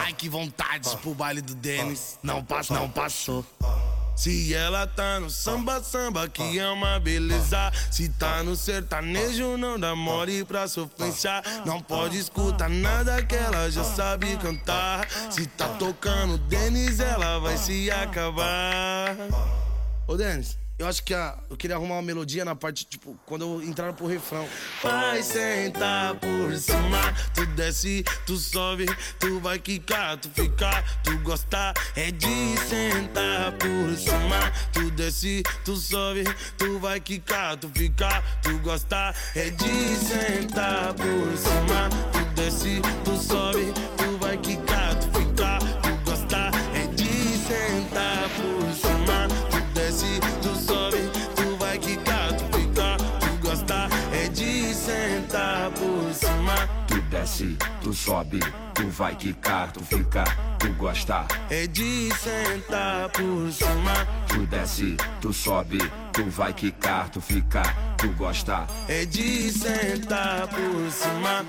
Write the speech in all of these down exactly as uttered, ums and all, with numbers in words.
Ai, que vontade pro baile do Denis. Não passa, não passou. Se ela tá no samba, samba que é uma beleza. Se tá no sertanejo, não dá mole pra sofrência. Não pode escutar nada que ela já sabe cantar. Se tá tocando Denis, ela vai se acabar. Ô Denis, eu acho que a, eu queria arrumar uma melodia na parte, tipo, quando eu entrar pro refrão. Vai sentar por cima, tu desce, tu sobe, tu vai quicar, tu ficar, tu gostar. É de sentar por cima, tu desce, tu sobe, tu vai quicar, tu ficar, tu gostar. É de sentar por cima, tu desce, tu sobe, tu vai quicar, tu ficar, tu gostar. É de sentar por cima, tu desce, tu sobe, tu vai quicar, tu ficar, tu gostar. É de sentar por cima. Tu desce, tu sobe, tu vai quicar, tu fica, tu gostar. É de sentar por cima. Tu desce, tu sobe, tu vai quicar, tu fica, tu gostar. É de sentar por cima.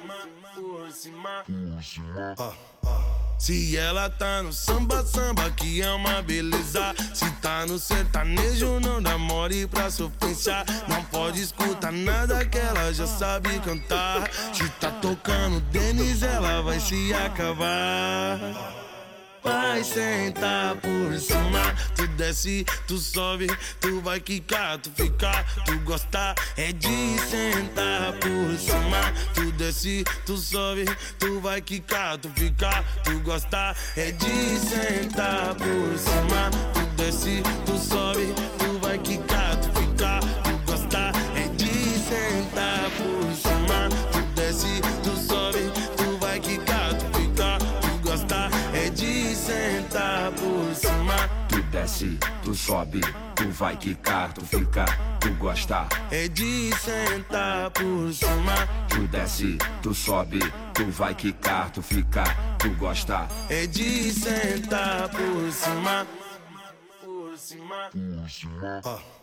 Por cima. Por cima. Ah. Se ela tá no samba, samba que é uma beleza. Se tá no sertanejo, não dá mole pra sofrência. Não pode escutar nada que ela já sabe cantar. Se tá tocando Denis, ela vai se acabar. Vai sentar por cima, tu desce, tu sobe, tu vai quicar, tu ficar, tu gostar. É de sentar por cima, tu desce, tu sobe, tu vai quicar, tu ficar, tu gostar. É de sentar por cima, tu desce, tu sobe, tu vai quicar, tu ficar, tu gostar. É de sentar por cima, tu desce, tu sobe, tu vai quicar, tu ficar, tu gostar. É de sentar por cima. Tu desce, tu sobe, tu vai quicar, tu fica, tu gostar. É de sentar por cima. Tu desce, tu sobe, tu vai quicar, tu fica, tu gostar. É de sentar por cima. Por cima. Por cima. Ah.